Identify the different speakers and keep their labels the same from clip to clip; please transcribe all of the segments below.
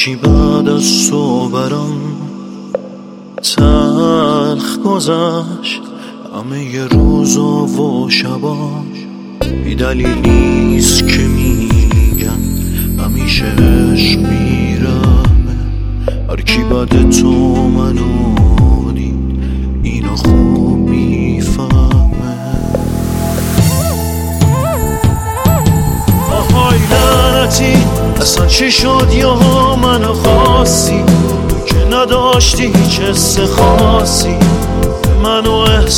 Speaker 1: هرچی بعد از تو برام تلخ گذشت، همه ی روزا و شباش بی دلیل نیست که میگن همیشه عشق میرمه. هرکی بعد تو منو دید اینو خوب میفهمه. آهای لعنتی اصلا چی شد یا منو خواستی، تو که نداشتی هیچ حس خاصی منو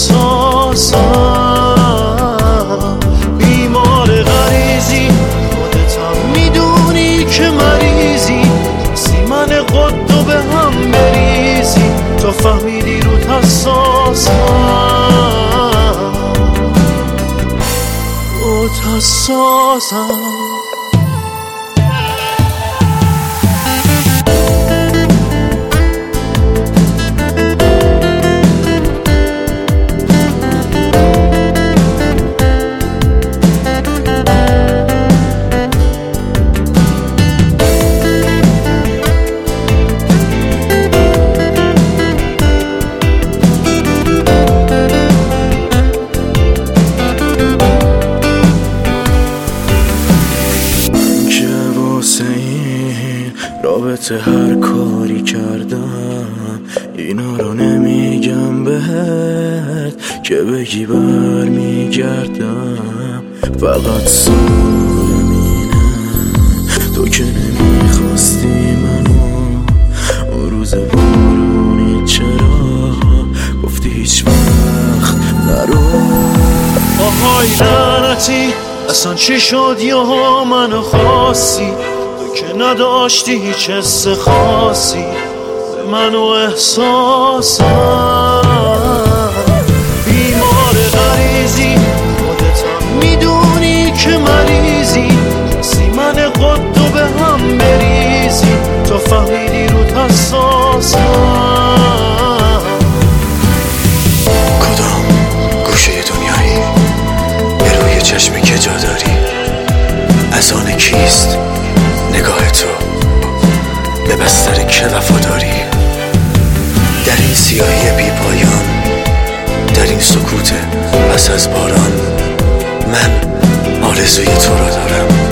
Speaker 1: احساسم. بیمار غریزی خودتم میدونی که مریضی، سی من قدو به هم بریزی تو فهمیدی رو حساسم، رو حساسم. رابطه هر کاری کردم اینا رو نمیگم بهت که بگی برمیگردم. فقط سوالم اینه تو که نمیخواستی منو اون روز بارونی، چرا گفتی هیچ وقت نرو. آهای لعنتی اصلا چی شد یا منو خواستی، که نداشتی هیچ حس خاصی به منو احساسم. بیمار غریزی خودتم میدونی که مریضی، سی من قدو به هم بریزی تو فهمیدی رو حساسم.
Speaker 2: کدام گوشه دنیایی به روی چشمی که جا داری، از آن کیست نگاه تو به بستر که وفاداری؟ در این سیاهی بی پایان، در این سکوت پس از باران، من آرزوی تو را دارم.